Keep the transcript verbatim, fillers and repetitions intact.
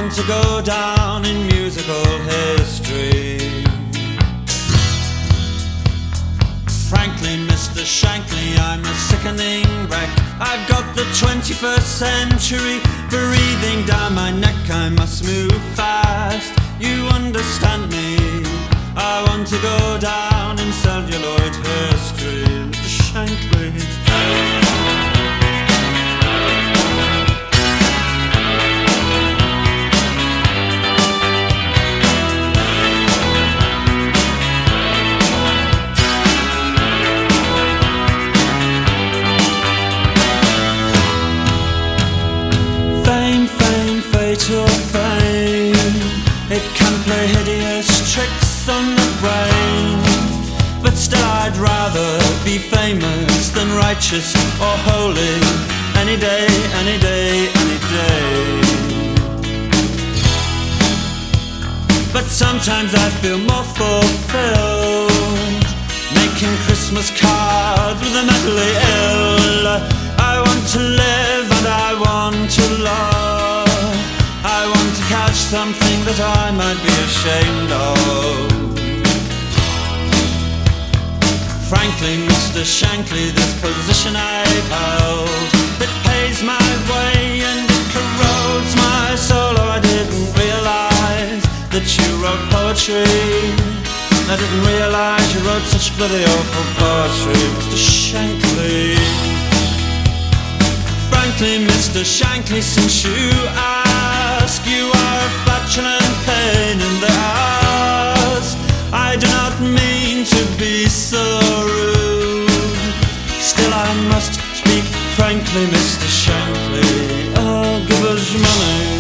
want to go down in musical history. Frankly, Mister Shankly, I'm a sickening wreck. I've got the twenty-first century breathing down my neck. I must move fast, you understand me. I want to go down in celluloid history, Mister Shankly. Fame, fame, fatal fame. It can play hideous tricks on the brain. But still I'd rather be famous than righteous or holy. Any day, any day, any day. But sometimes I feel more fulfilled making Christmas cards with the mentally ill. I want to live and I want to love. I want to catch something that I might be ashamed of. Frankly, Mister Shankly, this position I've held, it pays my way and it corrodes my soul. Oh, I didn't realize that you wrote poetry. I didn't realize you wrote such bloody awful poetry, Mister Shankly. Frankly, Mister Shankly, since you ask, you are a flatulent pain in the ass. I do not mean to be so rude, still I must speak frankly, Mister Shankly. Oh, give us money.